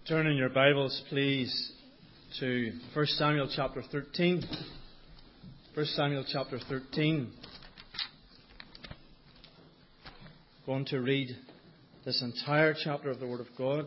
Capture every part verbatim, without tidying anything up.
Turn in your Bibles, please, to First Samuel chapter thirteen. First Samuel chapter thirteen. I'm going to read this entire chapter of the Word of God.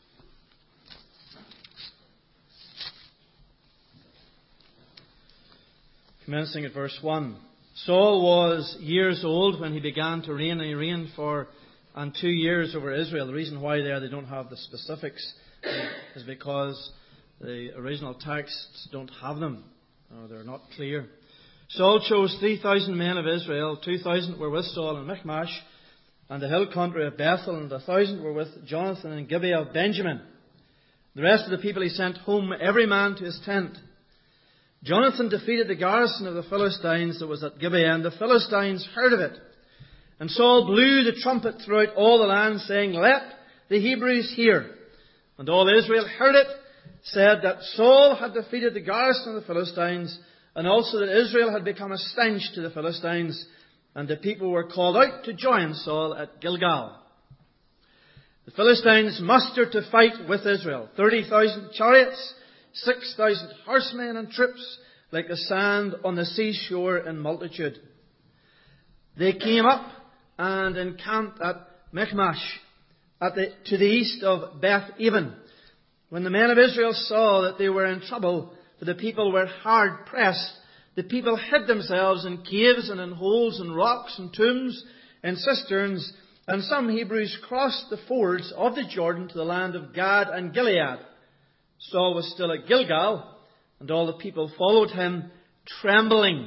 Commencing at verse one. Saul was years old when he began to reign, and he reigned for and two years over Israel. The reason why there they don't have the specifics is because the original texts don't have them, or they're not clear. Saul chose three thousand men of Israel. Two thousand were with Saul in Michmash and the hill country of Bethel, and a thousand were with Jonathan in Gibeah of Benjamin. The rest of the people he sent home, every man to his tent. Jonathan defeated the garrison of the Philistines that was at Gibeah, and the Philistines heard of it. And Saul blew the trumpet throughout all the land, saying, "Let the Hebrews hear." And all Israel heard it, said that Saul had defeated the garrison of the Philistines, and also that Israel had become a stench to the Philistines, and the people were called out to join Saul at Gilgal. The Philistines mustered to fight with Israel, thirty thousand chariots, six thousand horsemen and troops, like the sand on the seashore in multitude. They came up and encamped at Michmash, at the, to the east of Beth Aven. When the men of Israel saw that they were in trouble, for the people were hard pressed, the people hid themselves in caves and in holes and rocks and tombs and cisterns, and some Hebrews crossed the fords of the Jordan to the land of Gad and Gilead. Saul was still at Gilgal, and all the people followed him, trembling.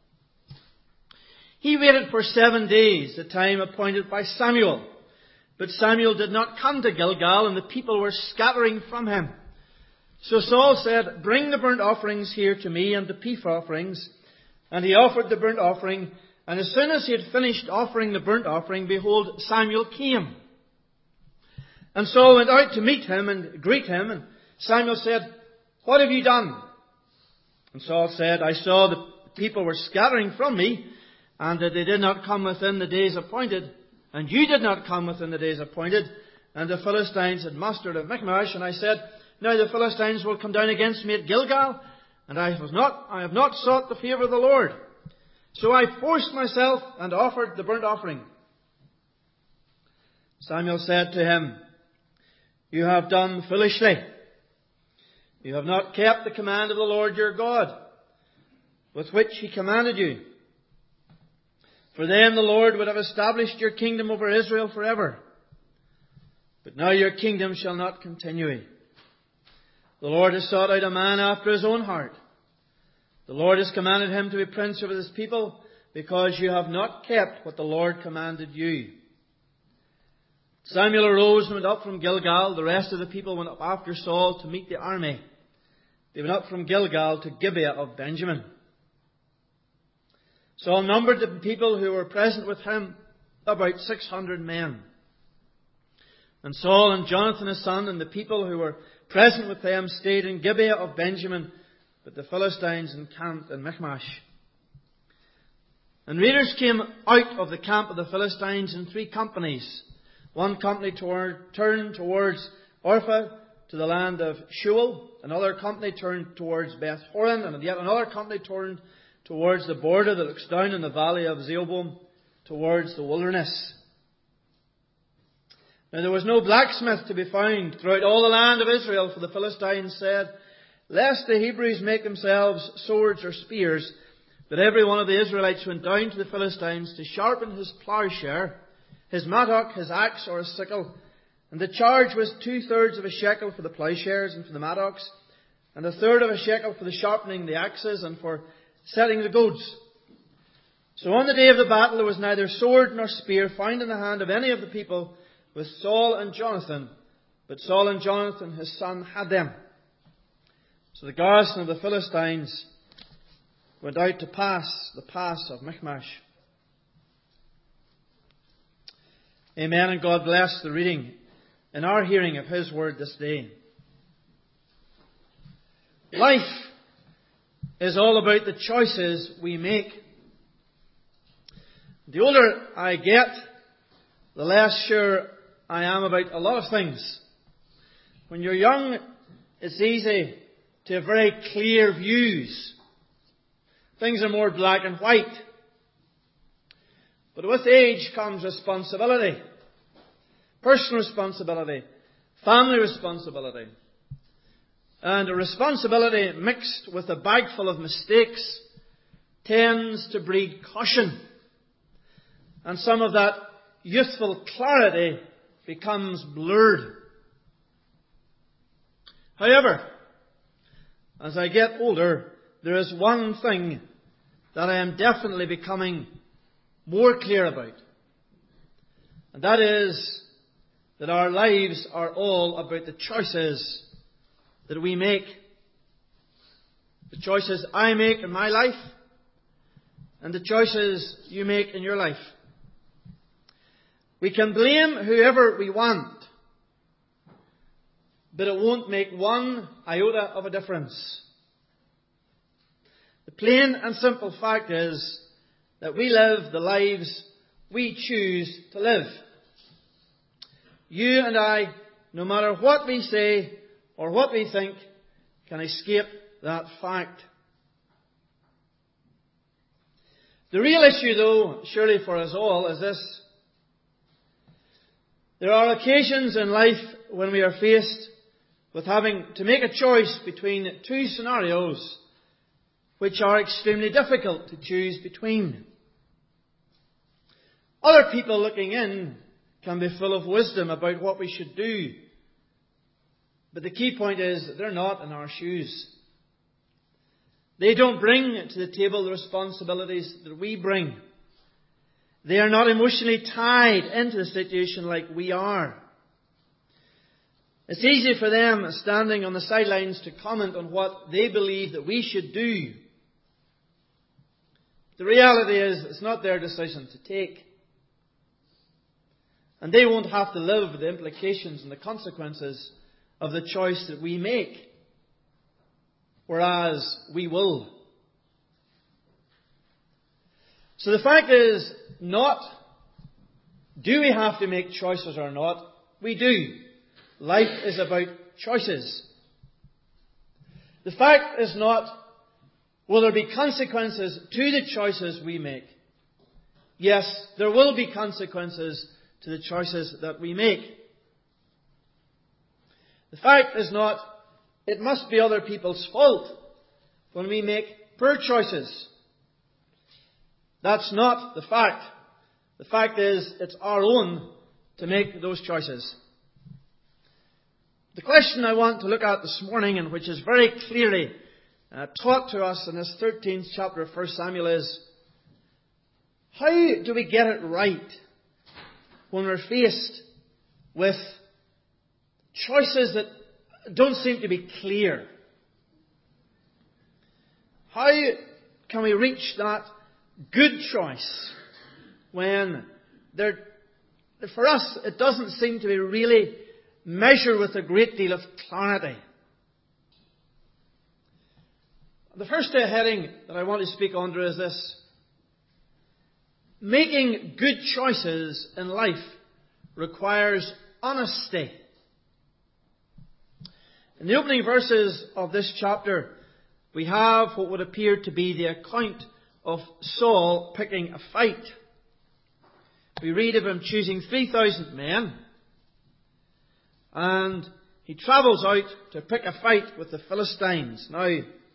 He waited for seven days, the time appointed by Samuel. But Samuel did not come to Gilgal, and the people were scattering from him. So Saul said, "Bring the burnt offerings here to me, and the peace offerings." And he offered the burnt offering, and as soon as he had finished offering the burnt offering, behold, Samuel came. And Saul went out to meet him and greet him, and Samuel said, "What have you done?" And Saul said, "I saw the people were scattering from me, and that they did not come within the days appointed. And you did not come within the days appointed. And the Philistines had mustered at Michmash. And I said, now the Philistines will come down against me at Gilgal. And I have not, I have not sought the favour of the Lord. So I forced myself and offered the burnt offering." Samuel said to him, "You have done foolishly. You have not kept the command of the Lord your God, with which he commanded you. For then the Lord would have established your kingdom over Israel forever. But now your kingdom shall not continue. The Lord has sought out a man after his own heart. The Lord has commanded him to be prince over his people, because you have not kept what the Lord commanded you." Samuel arose and went up from Gilgal. The rest of the people went up after Saul to meet the army. They went up from Gilgal to Gibeah of Benjamin. Saul numbered the people who were present with him, about six hundred men. And Saul and Jonathan his son and the people who were present with them stayed in Gibeah of Benjamin, but the Philistines encamped in Michmash. And raiders came out of the camp of the Philistines in three companies. One company toward, turned towards Orpha to the land of Shual. Another company turned towards Beth Horon, and yet another company turned towards the border that looks down in the valley of Zeobom, towards the wilderness. Now there was no blacksmith to be found throughout all the land of Israel, for the Philistines said, "Lest the Hebrews make themselves swords or spears," that every one of the Israelites went down to the Philistines to sharpen his plowshare, his mattock, his axe, or his sickle. And the charge was two-thirds of a shekel for the plowshares and for the mattocks, and a third of a shekel for the sharpening the axes and for setting the goads. So on the day of the battle there was neither sword nor spear found in the hand of any of the people with Saul and Jonathan, but Saul and Jonathan his son had them. So the garrison of the Philistines went out to pass the pass of Michmash. Amen, and God bless the reading in our hearing of His Word this day. Life is all about the choices we make. The older I get, the less sure I am about a lot of things. When you're young, it's easy to have very clear views. Things are more black and white. But with age comes responsibility. Personal responsibility. Family responsibility. And a responsibility mixed with a bag full of mistakes tends to breed caution. And some of that youthful clarity becomes blurred. However, as I get older, there is one thing that I am definitely becoming more clear about. And that is that our lives are all about the choices that we make. The choices I make in my life and the choices you make in your life. We can blame whoever we want, but it won't make one iota of a difference. The plain and simple fact is that we live the lives we choose to live. You and I, no matter what we say or what we think, can escape that fact. The real issue, though, surely for us all, is this. There are occasions in life when we are faced with having to make a choice between two scenarios which are extremely difficult to choose between. Other people looking in can be full of wisdom about what we should do. But the key point is that they're not in our shoes. They don't bring to the table the responsibilities that we bring. They are not emotionally tied into the situation like we are. It's easy for them, standing on the sidelines, to comment on what they believe that we should do. The reality is, it's not their decision to take. And they won't have to live with the implications and the consequences of the choice that we make. Whereas we will. So the fact is not, do we have to make choices or not? We do. Life is about choices. The fact is not, will there be consequences to the choices we make? Yes, there will be consequences to the choices that we make. The fact is not, it must be other people's fault when we make poor choices. That's not the fact. The fact is, it's our own to make those choices. The question I want to look at this morning, and which is very clearly uh, taught to us in this thirteenth chapter of First Samuel, is how do we get it right when we're faced with choices that don't seem to be clear? How can we reach that good choice when there, for us, it doesn't seem to be really measured with a great deal of clarity? The first heading that I want to speak under is this: making good choices in life requires honesty. In the opening verses of this chapter, we have what would appear to be the account of Saul picking a fight. We read of him choosing three thousand men, and he travels out to pick a fight with the Philistines. Now,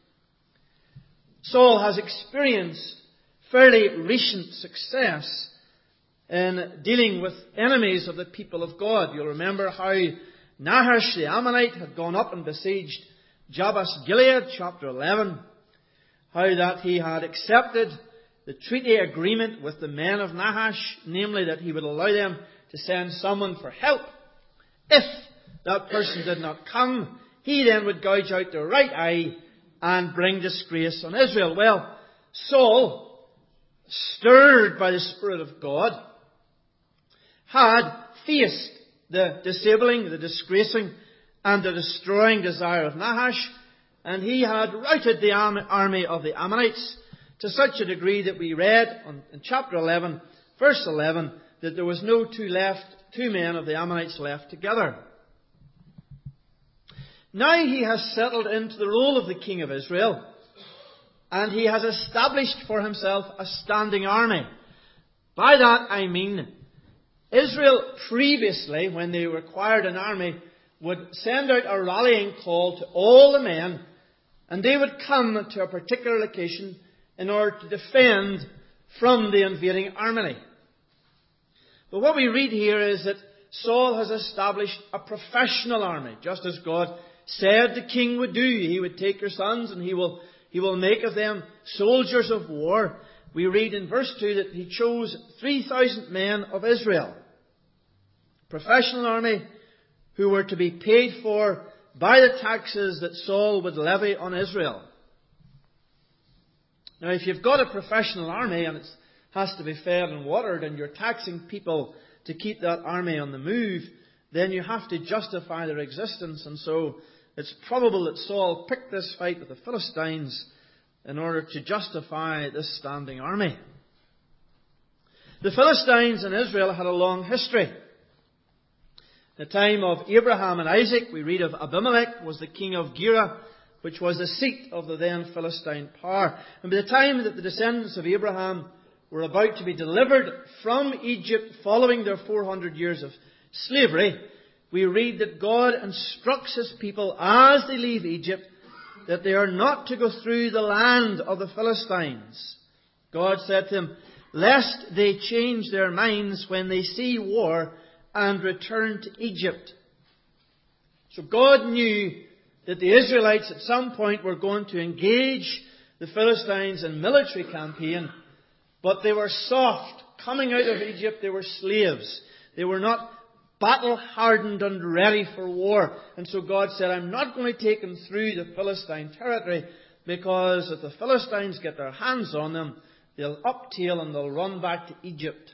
Saul has experienced fairly recent success in dealing with enemies of the people of God. You'll remember how Nahash the Ammonite had gone up and besieged Jabesh Gilead, chapter eleven. How that he had accepted the treaty agreement with the men of Nahash, namely that he would allow them to send someone for help. If that person did not come, he then would gouge out their right eye and bring disgrace on Israel. Well, Saul, stirred by the Spirit of God, had faced the disabling, the disgracing, and the destroying desire of Nahash, and he had routed the army of the Ammonites to such a degree that we read in chapter eleven, verse eleven, that there was no two left, two men of the Ammonites left together. Now he has settled into the role of the king of Israel, and he has established for himself a standing army. By that I mean, Israel previously, when they required an army, would send out a rallying call to all the men, and they would come to a particular location in order to defend from the invading army. But what we read here is that Saul has established a professional army, just as God said the king would do. He would take your sons and he will, he will make of them soldiers of war. We read in verse two that he chose three thousand men of Israel. Professional army who were to be paid for by the taxes that Saul would levy on Israel. Now, if you've got a professional army and it has to be fed and watered, and you're taxing people to keep that army on the move, then you have to justify their existence. And so it's probable that Saul picked this fight with the Philistines in order to justify this standing army. The Philistines in Israel had a long history. The time of Abraham and Isaac, we read of Abimelech was the king of Gerar, which was the seat of the then Philistine power. And by the time that the descendants of Abraham were about to be delivered from Egypt following their four hundred years of slavery, we read that God instructs His people as they leave Egypt that they are not to go through the land of the Philistines. God said to them, lest they change their minds when they see war and return to Egypt. So God knew that the Israelites at some point were going to engage the Philistines in military campaign, but they were soft. Coming out of Egypt, they were slaves. They were not battle-hardened and ready for war. And so God said, I'm not going to take them through the Philistine territory, because if the Philistines get their hands on them, they'll uptail and they'll run back to Egypt.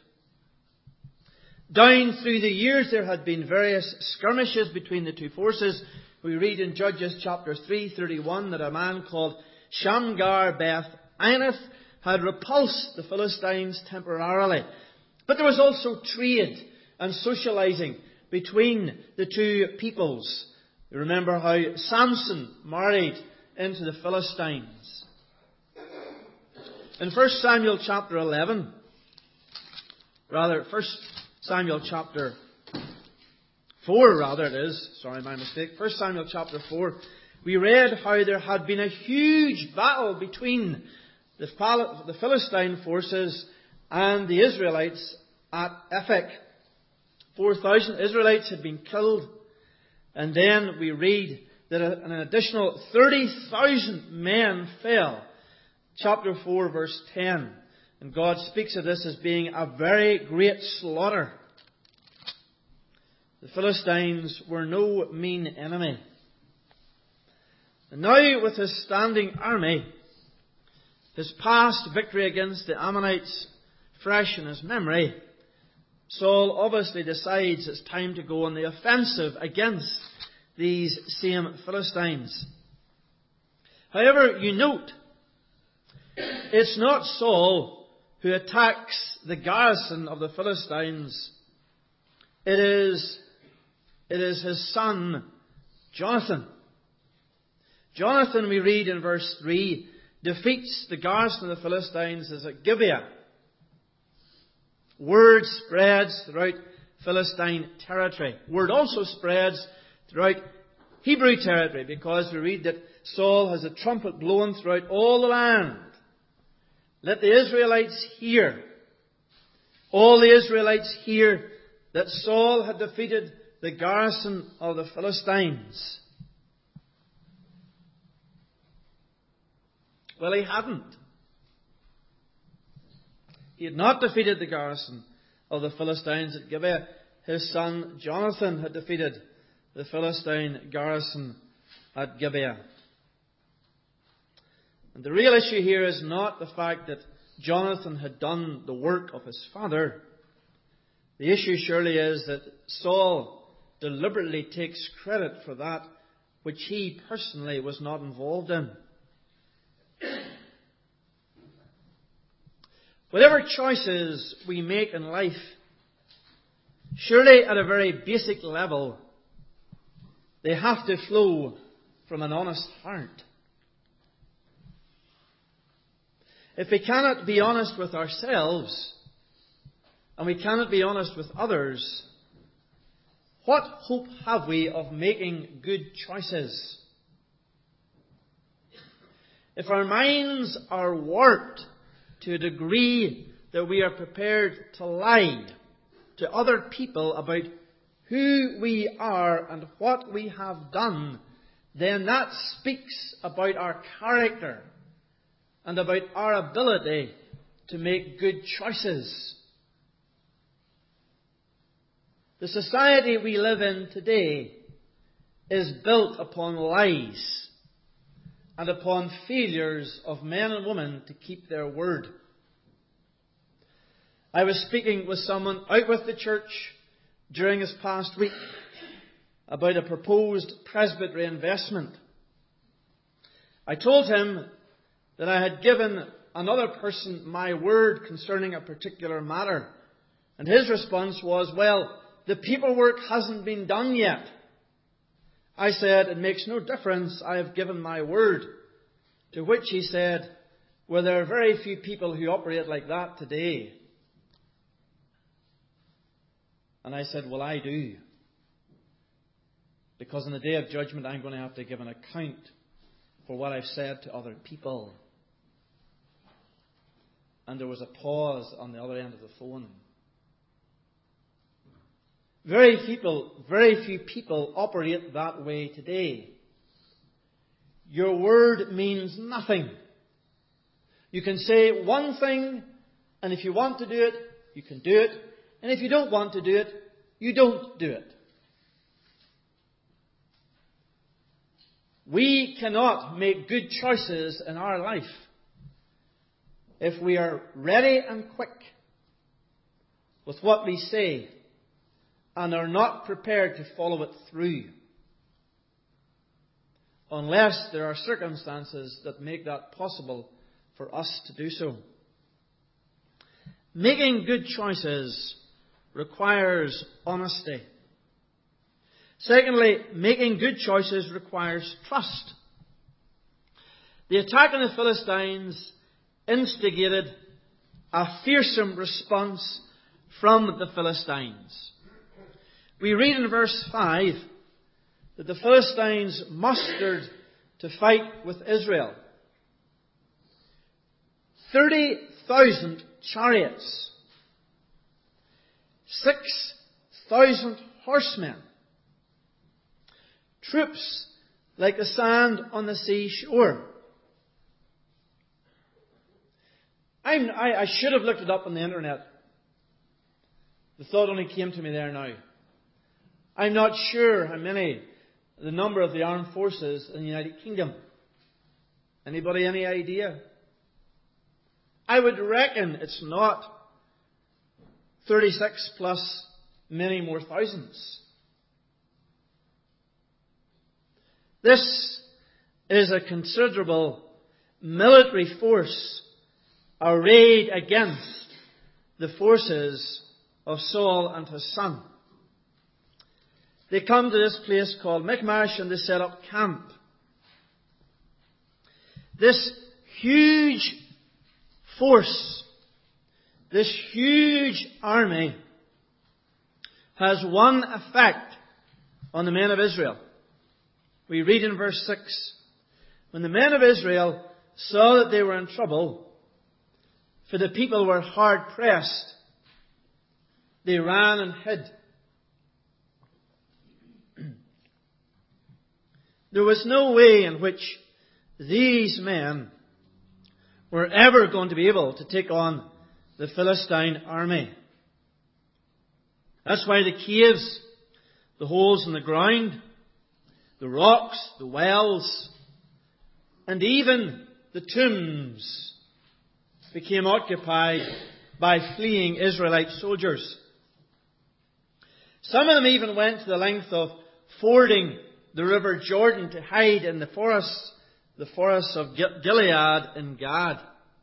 Down through the years, there had been various skirmishes between the two forces. We read in Judges chapter three thirty-one that a man called Shamgar Beth Anath had repulsed the Philistines temporarily. But there was also trade and socializing between the two peoples. You remember how Samson married into the Philistines. In First Samuel chapter eleven, rather, First Samuel chapter four, rather it is, sorry, my mistake, First Samuel chapter four, we read how there had been a huge battle between the the Philistine forces and the Israelites at Ephek. Four thousand Israelites had been killed. And then we read that an additional thirty thousand men fell. Chapter four, verse ten. And God speaks of this as being a very great slaughter. The Philistines were no mean enemy. And now, with his standing army, his past victory against the Ammonites fresh in his memory, Saul obviously decides it's time to go on the offensive against these same Philistines. However, you note, it's not Saul who attacks the garrison of the Philistines. It is, it is his son, Jonathan. Jonathan, we read in verse three, defeats the garrison of the Philistines as at Gibeah. Word spreads throughout Philistine territory. Word also spreads throughout Hebrew territory, because we read that Saul has a trumpet blown throughout all the land. Let the Israelites hear. All the Israelites hear that Saul had defeated the garrison of the Philistines. Well, he hadn't. He had not defeated the garrison of the Philistines at Gibeah. His son Jonathan had defeated the Philistine garrison at Gibeah. And the real issue here is not the fact that Jonathan had done the work of his father. The issue surely is that Saul deliberately takes credit for that which he personally was not involved in. Whatever choices we make in life, surely at a very basic level, they have to flow from an honest heart. If we cannot be honest with ourselves, and we cannot be honest with others, what hope have we of making good choices? If our minds are warped to a degree that we are prepared to lie to other people about who we are and what we have done, then that speaks about our character and about our ability to make good choices. The society we live in today is built upon lies and upon failures of men and women to keep their word. I was speaking with someone out with the church during this past week about a proposed presbytery investment. I told him that I had given another person my word concerning a particular matter. And his response was, well, the paperwork hasn't been done yet. I said, it makes no difference, I have given my word. To which he said, well, there are very few people who operate like that today. And I said, well, I do. Because on the day of judgment, I'm going to have to give an account for what I've said to other people. And there was a pause on the other end of the phone. Very people, very few people operate that way today. Your word means nothing. You can say one thing, and if you want to do it, you can do it. And if you don't want to do it, you don't do it. We cannot make good choices in our life if we are ready and quick with what we say and are not prepared to follow it through, unless there are circumstances that make that possible for us to do so. Making good choices requires honesty. Secondly, making good choices requires trust. The attack on the Philistines instigated a fearsome response from the Philistines. We read in verse five that the Philistines mustered to fight with Israel. Thirty thousand chariots, six thousand horsemen, troops like the sand on the seashore. I'm, I, I should have looked it up on the internet. The thought only came to me there now. I'm not sure how many, the number of the armed forces in the United Kingdom. Anybody any idea? I would reckon it's not thirty-six plus many more thousands. This is a considerable military force arrayed against the forces of Saul and his son. They come to this place called Michmash and they set up camp. This huge force, this huge army has one effect on the men of Israel. We read in verse six, when the men of Israel saw that they were in trouble, for the people were hard pressed, they ran and hid. There was no way in which these men were ever going to be able to take on the Philistine army. That's why the caves, the holes in the ground, the rocks, the wells, and even the tombs became occupied by fleeing Israelite soldiers. Some of them even went to the length of fording the river Jordan to hide in the forests, the forests of Gilead and Gad.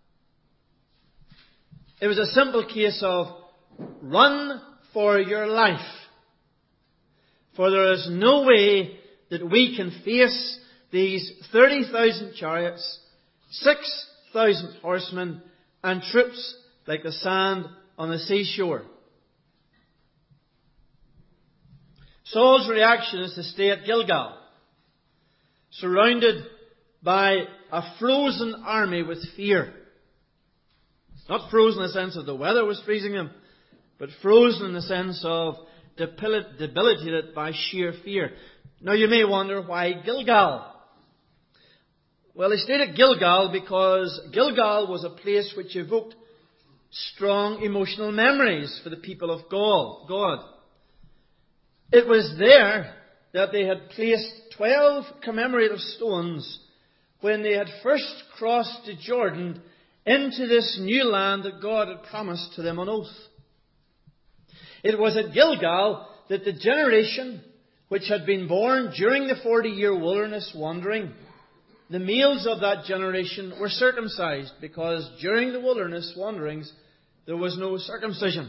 It was a simple case of run for your life. For there is no way that we can face these thirty thousand chariots, six thousand horsemen, and troops like the sand on the seashore. Saul's reaction is to stay at Gilgal, surrounded by a frozen army with fear. Not frozen in the sense of the weather was freezing them, but frozen in the sense of debilitated by sheer fear. Now you may wonder, why Gilgal? Well, they stayed at Gilgal because Gilgal was a place which evoked strong emotional memories for the people of God. It was there that they had placed twelve commemorative stones when they had first crossed the Jordan into this new land that God had promised to them on oath. It was at Gilgal that the generation which had been born during the forty-year wilderness wandering, the males of that generation were circumcised, because during the wilderness wanderings there was no circumcision.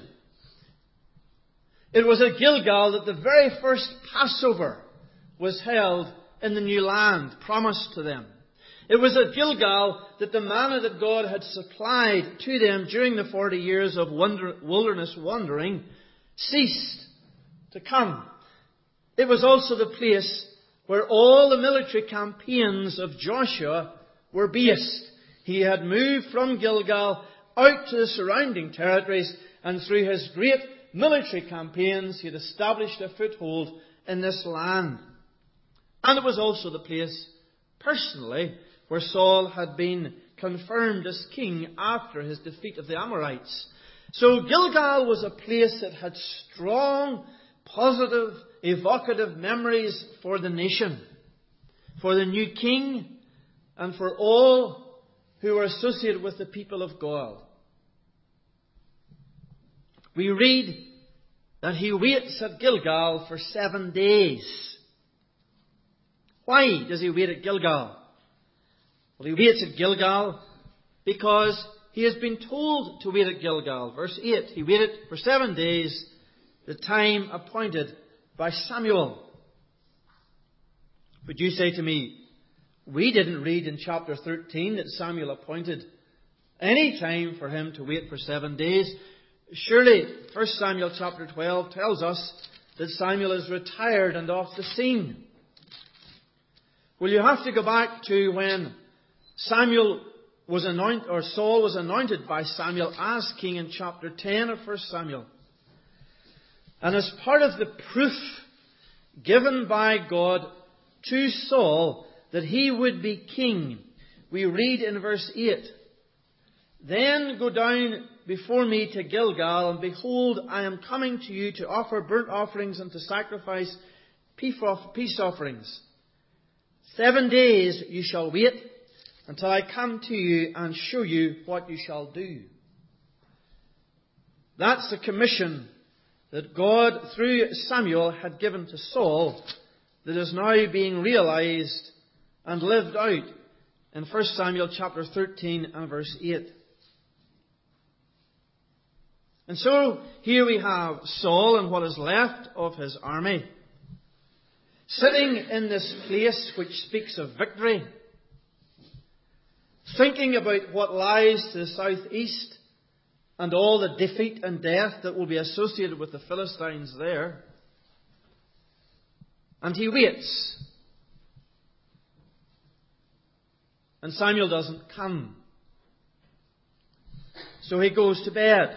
It was at Gilgal that the very first Passover was held in the new land promised to them. It was at Gilgal that the manna that God had supplied to them during the forty years of wilderness wandering ceased to come. It was also the place where all the military campaigns of Joshua were based. He had moved from Gilgal out to the surrounding territories, and through his great military campaigns he had established a foothold in this land. And it was also the place, personally, where Saul had been confirmed as king after his defeat of the Amorites. So Gilgal was a place that had strong, positive, evocative memories for the nation, for the new king, and for all who were associated with the people of God. We read that he waits at Gilgal for seven days. Why does he wait at Gilgal? Well, he waits at Gilgal because he has been told to wait at Gilgal. Verse eight, he waited for seven days, the time appointed by Samuel. Would you say to me, we didn't read in chapter thirteen that Samuel appointed any time for him to wait for seven days? Surely First Samuel chapter twelve tells us that Samuel is retired and off the scene. Well, you have to go back to when Samuel was anointed, or Saul was anointed by Samuel as king in chapter ten of First Samuel. And as part of the proof given by God to Saul that he would be king, we read in verse eight, "Then go down before me to Gilgal, and behold, I am coming to you to offer burnt offerings and to sacrifice peace offerings. Seven days you shall wait until I come to you and show you what you shall do." That's the commission that God, through Samuel, had given to Saul, that is now being realized and lived out in First Samuel chapter thirteen and verse eight. And so, here we have Saul and what is left of his army, sitting in this place which speaks of victory, thinking about what lies to the southeast and all the defeat and death that will be associated with the Philistines there. And he waits. And Samuel doesn't come. So he goes to bed.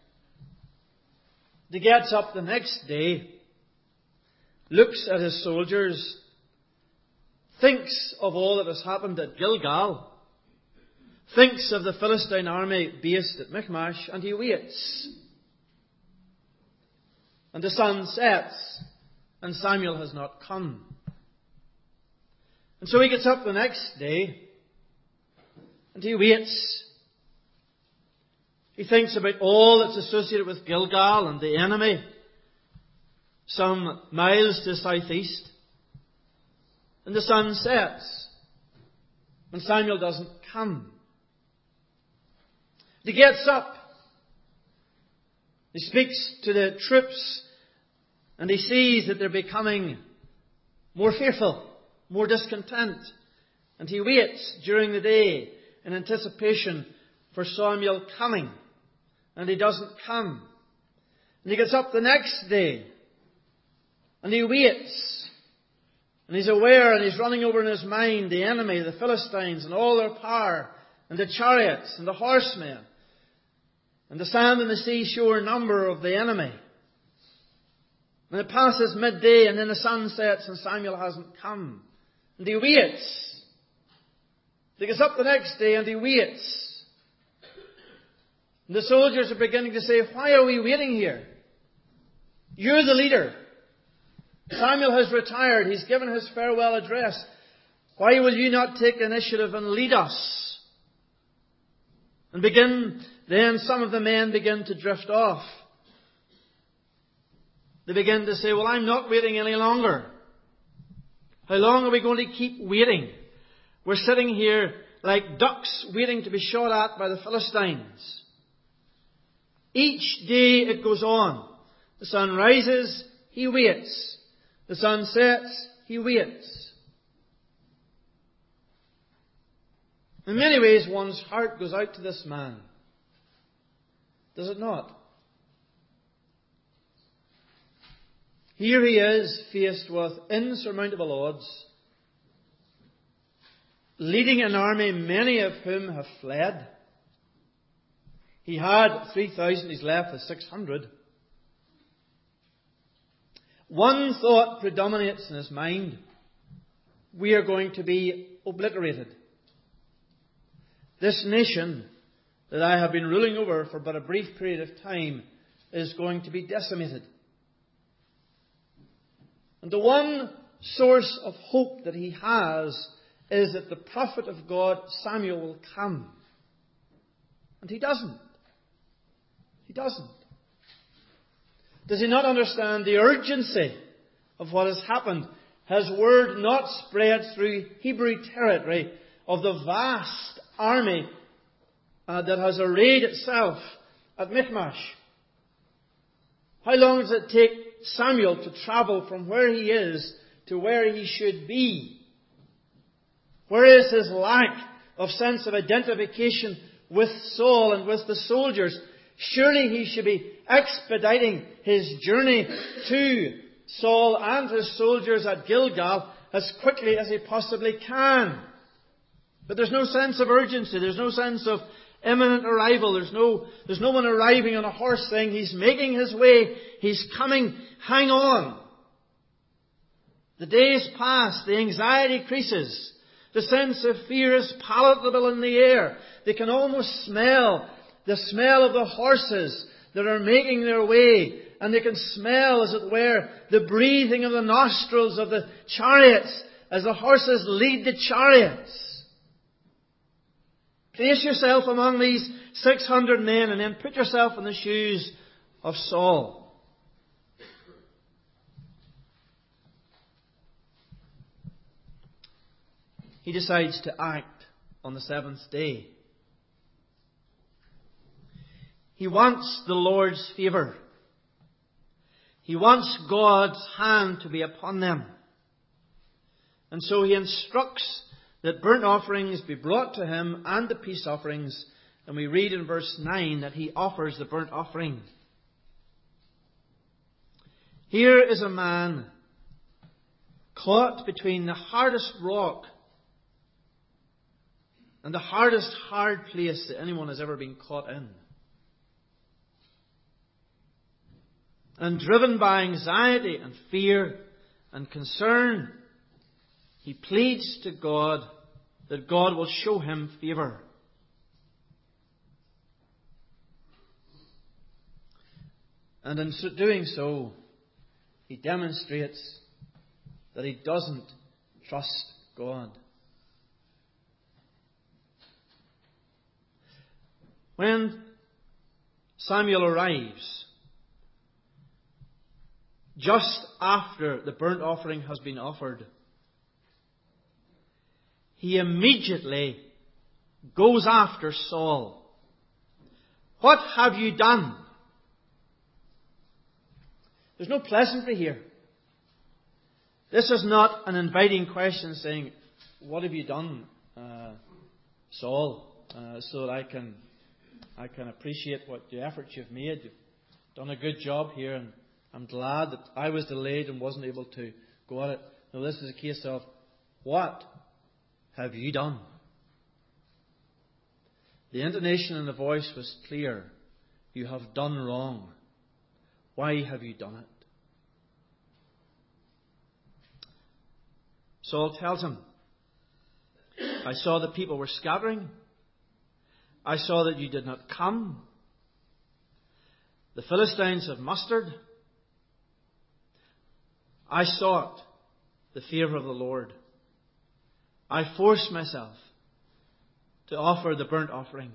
He gets up the next day, looks at his soldiers, thinks of all that has happened at Gilgal, thinks of the Philistine army based at Michmash, and he waits. And the sun sets, and Samuel has not come. And so he gets up the next day, and he waits. He thinks about all that's associated with Gilgal and the enemy, some miles to the southeast. And the sun sets, and Samuel doesn't come. He gets up. He speaks to the troops, and he sees that they're becoming more fearful. more discontent. And he waits during the day in anticipation for Samuel coming. And he doesn't come. And he gets up the next day. And he waits. And he's aware and he's running over in his mind the enemy, the Philistines, and all their power, and the chariots, and the horsemen, and the sand and the seashore number of the enemy. And it passes midday, and then the sun sets, and Samuel hasn't come. And he waits. He gets up the next day, and he waits. And the soldiers are beginning to say, why are we waiting here? You're the leader. Samuel has retired. He's given his farewell address. Why will you not take initiative and lead us? And begin, then some of the men begin to drift off. They begin to say, well, I'm not waiting any longer. How long are we going to keep waiting? We're sitting here like ducks waiting to be shot at by the Philistines. Each day it goes on. The sun rises, he waits. The sun sets, he waits. In many ways, one's heart goes out to this man. Does it not? Here he is, faced with insurmountable odds, leading an army, many of whom have fled. He had three thousand, he's left with six hundred. One thought predominates in his mind. We are going to be obliterated. This nation that I have been ruling over for but a brief period of time is going to be decimated. And the one source of hope that he has is that the prophet of God, Samuel, will come. And he doesn't. He doesn't. Does he not understand the urgency of what has happened? Has word not spread through Hebrew territory of the vast army uh, that has arrayed itself at Michmash? How long does it take Samuel to travel from where he is to where he should be? Where is his lack of sense of identification with Saul and with the soldiers? Surely he should be expediting his journey to Saul and his soldiers at Gilgal as quickly as he possibly can. But there's no sense of urgency. There's no sense of imminent arrival. There's no, there's no one arriving on a horse saying he's making his way. He's coming. Hang on. The days pass. The anxiety increases. The sense of fear is palatable in the air. They can almost smell the smell of the horses that are making their way. And they can smell, as it were, the breathing of the nostrils of the chariots as the horses lead the chariots. Place yourself among these six hundred men and then put yourself in the shoes of Saul. He decides to act on the seventh day. He wants the Lord's favour. He wants God's hand to be upon them. And so he instructs that burnt offerings be brought to him and the peace offerings. And we read in verse nine that he offers the burnt offering. Here is a man caught between the hardest rock and the hardest hard place that anyone has ever been caught in. And driven by anxiety and fear and concern, he pleads to God that God will show him favour. And in doing so, he demonstrates that he doesn't trust God. When Samuel arrives, just after the burnt offering has been offered, he immediately goes after Saul. What have you done? There's no pleasantry here. This is not an inviting question saying, what have you done, uh, Saul, uh, so that I can I can appreciate what the efforts you've made. You've done a good job here, and I'm glad that I was delayed and wasn't able to go at it. No, this is a case of, what have you done? The intonation in the voice was clear. You have done wrong. Why have you done it? Saul tells him, I saw the people were scattering. I saw that you did not come. The Philistines have mustered. I sought the favour of the Lord. I forced myself to offer the burnt offering.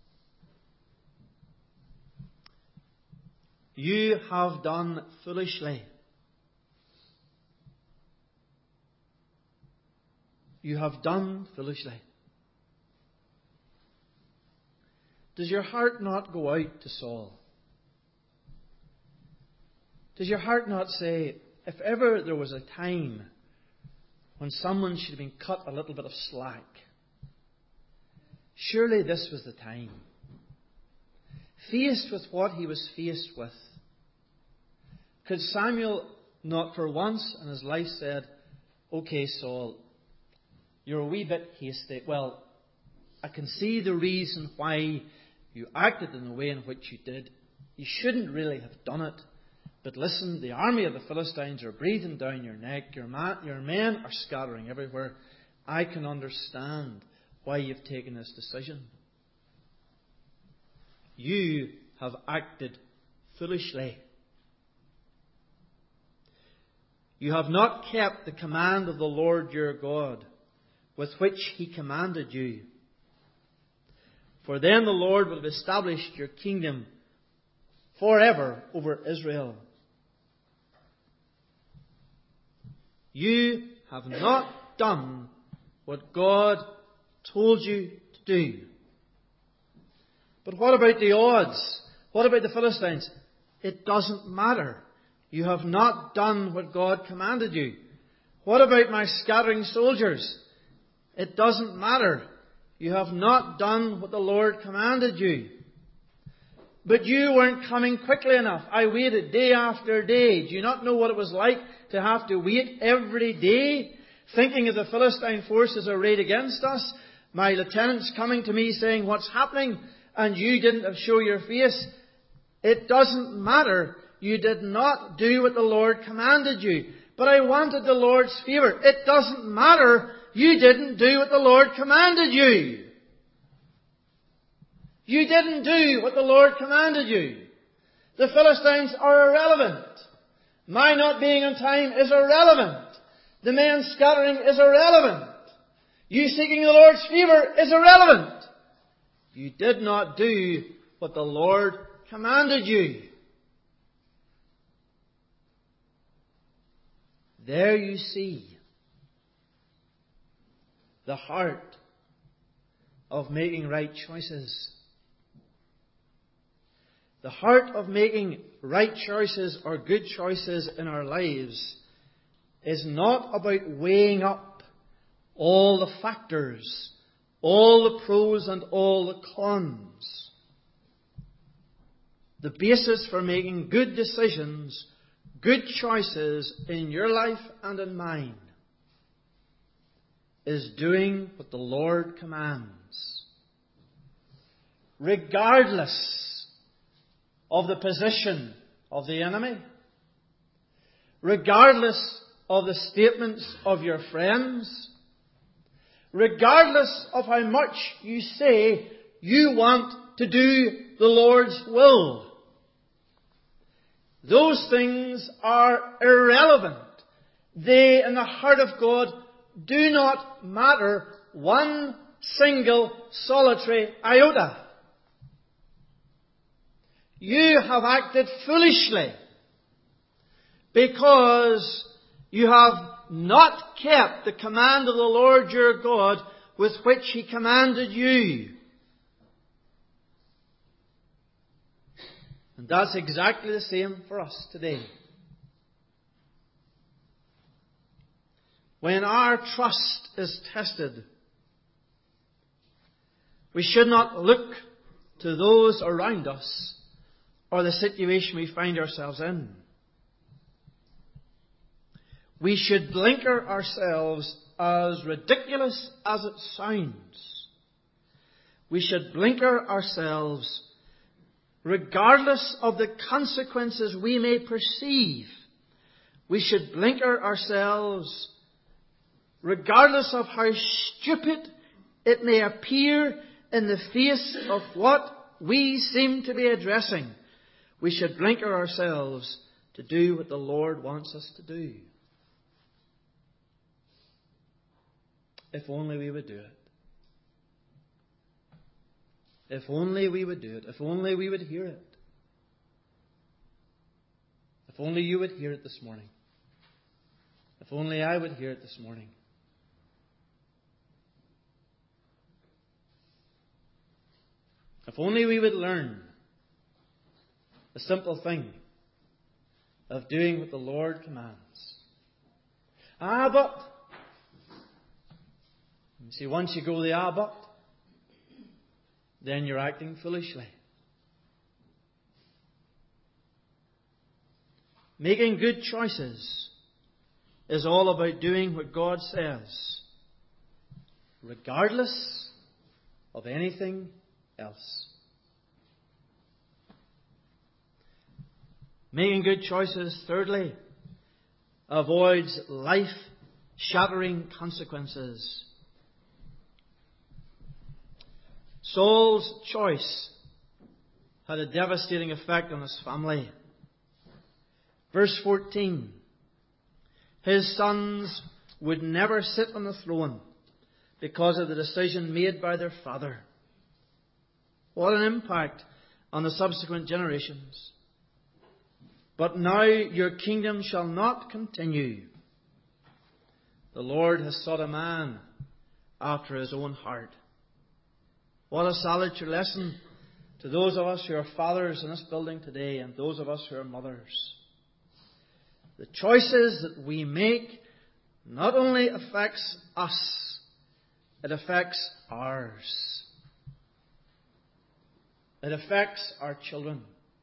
You have done foolishly. You have done foolishly. Does your heart not go out to Saul? Does your heart not say, if ever there was a time when someone should have been cut a little bit of slack, surely this was the time. Faced with what he was faced with, could Samuel not for once in his life said, okay, Saul, you're a wee bit hasty. Well, I can see the reason why you acted in the way in which you did. You shouldn't really have done it. But listen, the army of the Philistines are breathing down your neck. Your, man, your men are scattering everywhere. I can understand why you've taken this decision. You have acted foolishly. You have not kept the command of the Lord your God, with which He commanded you. For then the Lord would have established your kingdom forever over Israel. You have not done what God told you to do. But what about the odds? What about the Philistines? It doesn't matter. You have not done what God commanded you. What about my scattering soldiers? It doesn't matter. You have not done what the Lord commanded you. But you weren't coming quickly enough. I waited day after day. Do you not know what it was like to have to wait every day, thinking of the Philistine forces arrayed against us? My lieutenants coming to me saying, what's happening? And you didn't show your face. It doesn't matter. You did not do what the Lord commanded you. But I wanted the Lord's favour. It doesn't matter. You didn't do what the Lord commanded you. You didn't do what the Lord commanded you. The Philistines are irrelevant. My not being on time is irrelevant. The men scattering is irrelevant. You seeking the Lord's favour is irrelevant. You did not do what the Lord commanded you. There you see the heart of making right choices. The heart of making right choices or good choices in our lives is not about weighing up all the factors, all the pros and all the cons. The basis for making good decisions, good choices in your life and in mine, is doing what the Lord commands, regardless of the position of the enemy, regardless of the statements of your friends, regardless of how much you say you want to do the Lord's will. Those things are irrelevant. They, in the heart of God, do not matter one single solitary iota. You have acted foolishly because you have not kept the command of the Lord your God with which He commanded you. And that's exactly the same for us today. when our trust is tested, we should not look to those around us or the situation we find ourselves in. We should blinker ourselves, as ridiculous as it sounds. We should blinker ourselves regardless of the consequences we may perceive. We should blinker ourselves regardless of how stupid it may appear in the face of what we seem to be addressing. We should blinker ourselves to do what the Lord wants us to do. If only we would do it. If only we would do it. If only we would hear it. If only you would hear it this morning. If only I would hear it this morning. If only we would learn the simple thing of doing what the Lord commands. Ah, but... You see, once you go the ah, but, then you're acting foolishly. Making good choices is all about doing what God says, regardless of anything else. Making good choices, thirdly, avoids life-shattering consequences. Saul's choice had a devastating effect on his family. Verse fourteen. His sons would never sit on the throne because of the decision made by their father. What an impact on the subsequent generations. But now your kingdom shall not continue. The Lord has sought a man after his own heart. What a salutary lesson to those of us who are fathers in this building today and those of us who are mothers. The choices that we make not only affects us, it affects ours. It affects our children.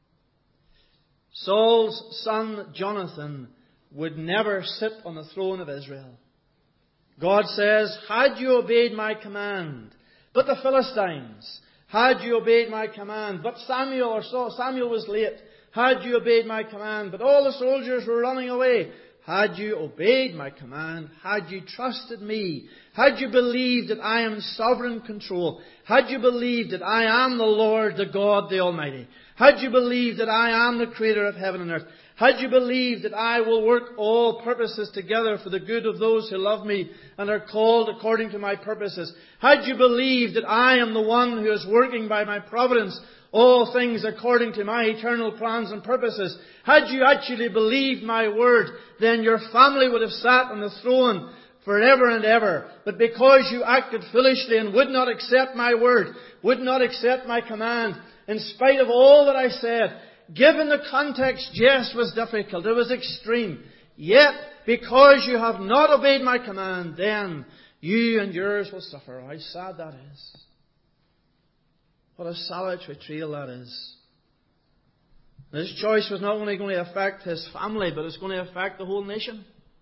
Saul's son Jonathan would never sit on the throne of Israel. God says, had you obeyed my command, but the Philistines, had you obeyed my command, but Samuel or Saul, Samuel was late, had you obeyed my command, but all the soldiers were running away, had you obeyed my command, had you trusted me, had you believed that I am in sovereign control, had you believed that I am the Lord, the God, the Almighty, had you believed that I am the Creator of heaven and earth, had you believed that I will work all purposes together for the good of those who love me and are called according to my purposes, had you believed that I am the one who is working by my providence all things according to my eternal plans and purposes, had you actually believed my word, then your family would have sat on the throne forever and ever. But because you acted foolishly and would not accept my word, would not accept my command, in spite of all that I said, given the context, yes, was difficult, it was extreme. Yet, because you have not obeyed my command, then you and yours will suffer. How sad that is. What a salutary trail that is. This choice was not only going to affect his family, but it's going to affect the whole nation.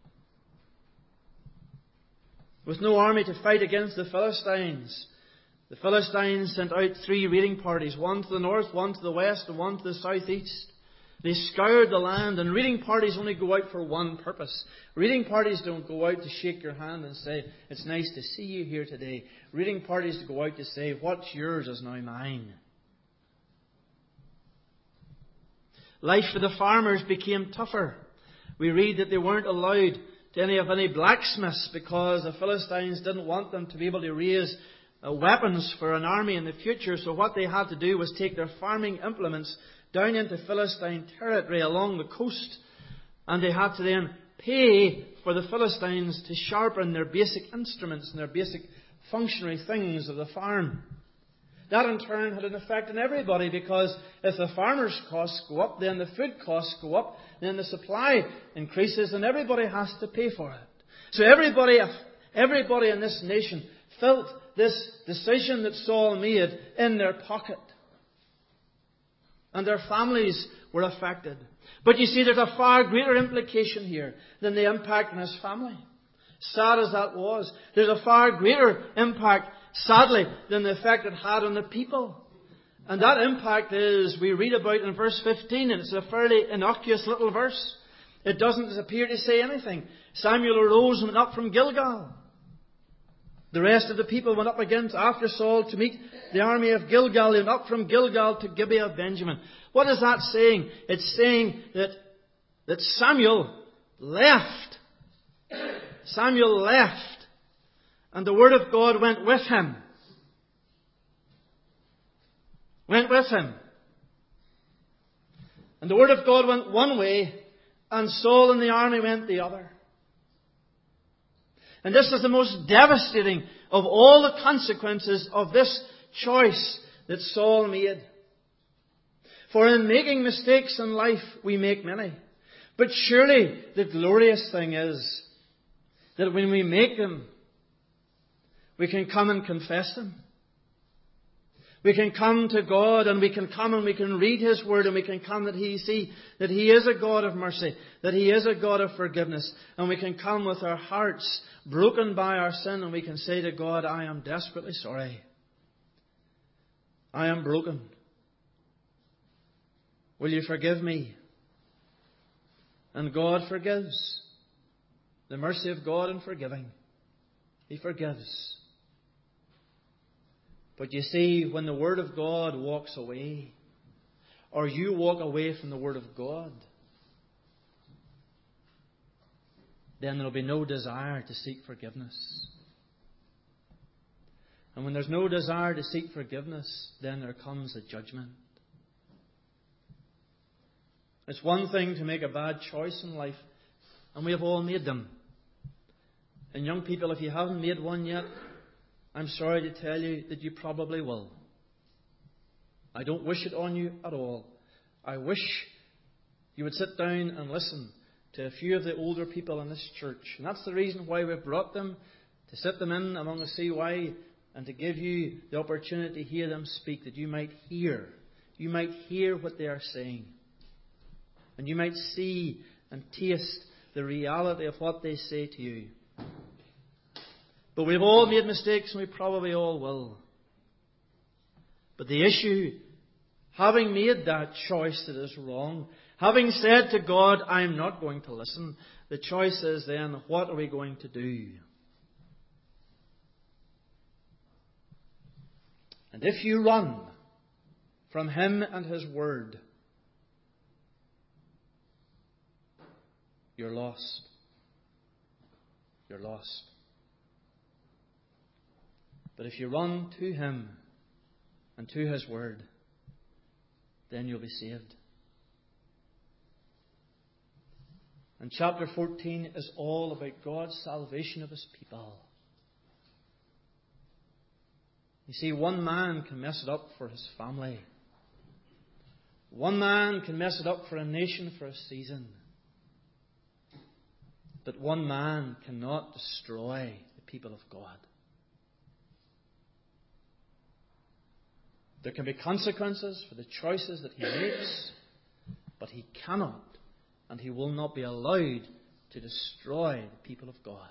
With no army to fight against the Philistines, the Philistines sent out three raiding parties, one to the north, one to the west, and one to the southeast. They scoured the land, and raiding parties only go out for one purpose. Raiding parties don't go out to shake your hand and say, it's nice to see you here today. Raiding parties go out to say, what's yours is now mine. Life for the farmers became tougher. We read that they weren't allowed to any of any blacksmiths because the Philistines didn't want them to be able to raise uh, weapons for an army in the future. So what they had to do was take their farming implements down into Philistine territory along the coast, and they had to then pay for the Philistines to sharpen their basic instruments and their basic functionary things of the farm. That in turn had an effect on everybody, because if the farmers' costs go up, then the food costs go up, then the supply increases and everybody has to pay for it. So everybody, everybody in this nation felt this decision that Saul made in their pocket. And their families were affected. But you see, there's a far greater implication here than the impact on his family. Sad as that was, there's a far greater impact, sadly, than the effect it had on the people. And that impact is, we read about in verse fifteen, and it's a fairly innocuous little verse. It doesn't appear to say anything. Samuel arose and went up from Gilgal. The rest of the people went up again after Saul to meet the army of Gilgal. They went up from Gilgal to Gibeah of Benjamin. What is that saying? It's saying that, that Samuel left. Samuel left. And the word of God went with him. Went with him. And the word of God went one way, and Saul and the army went the other. And this is the most devastating of all the consequences of this choice that Saul made. For in making mistakes in life, we make many. But surely the glorious thing is that when we make them, we can come and confess them. We can come to God, and we can come and we can read His Word, and we can come that He see that He is a God of mercy, that He is a God of forgiveness, and we can come with our hearts broken by our sin, and we can say to God, I am desperately sorry. I am broken. Will you forgive me? And God forgives. The mercy of God in forgiving. He forgives. But you see, when the Word of God walks away, or you walk away from the Word of God, then there will be no desire to seek forgiveness. And when there's no desire to seek forgiveness, then there comes a judgment. It's one thing to make a bad choice in life, and we have all made them. And young people, if you haven't made one yet, I'm sorry to tell you that you probably will. I don't wish it on you at all. I wish you would sit down and listen to a few of the older people in this church. And that's the reason why we've brought them, to sit them in among the C Y and to give you the opportunity to hear them speak, that you might hear. You might hear what they are saying. And you might see and taste the reality of what they say to you. But we've all made mistakes, and we probably all will. But the issue, having made that choice that is wrong, having said to God, I'm not going to listen, the choice is then, what are we going to do? And if you run from Him and His Word, you're lost. You're lost. But if you run to Him and to His Word, then you'll be saved. And chapter fourteen is all about God's salvation of His people. You see, one man can mess it up for his family. One man can mess it up for a nation for a season. But one man cannot destroy the people of God. There can be consequences for the choices that he makes, but he cannot and he will not be allowed to destroy the people of God.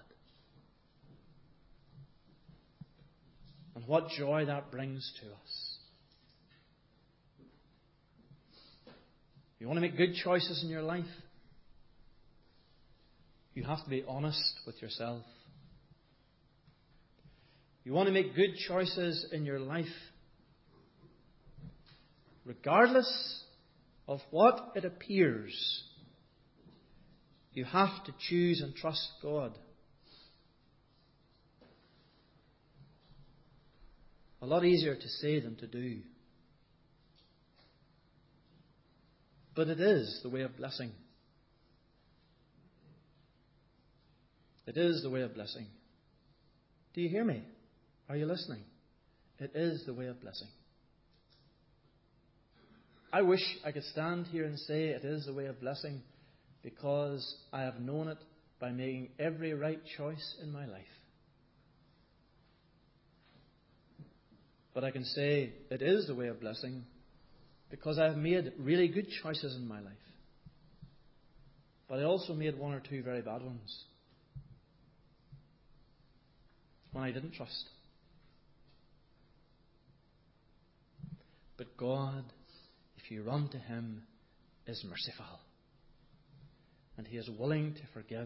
And what joy that brings to us. You want to make good choices in your life? You have to be honest with yourself. You want to make good choices in your life? Regardless of what it appears, you have to choose and trust God. A lot easier to say than to do. But it is the way of blessing. It is the way of blessing. Do you hear me? Are you listening? It is the way of blessing. I wish I could stand here and say it is the way of blessing because I have known it by making every right choice in my life. But I can say it is the way of blessing because I have made really good choices in my life. But I also made one or two very bad ones when I didn't trust. But God, if you run to Him, is merciful. And He is willing to forgive.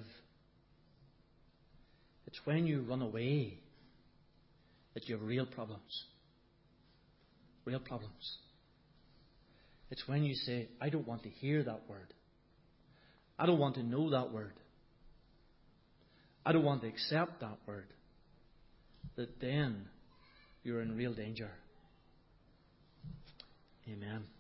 It's when you run away that you have real problems. Real problems. It's when you say, I don't want to hear that word. I don't want to know that word. I don't want to accept that word. That then you're in real danger. Amen.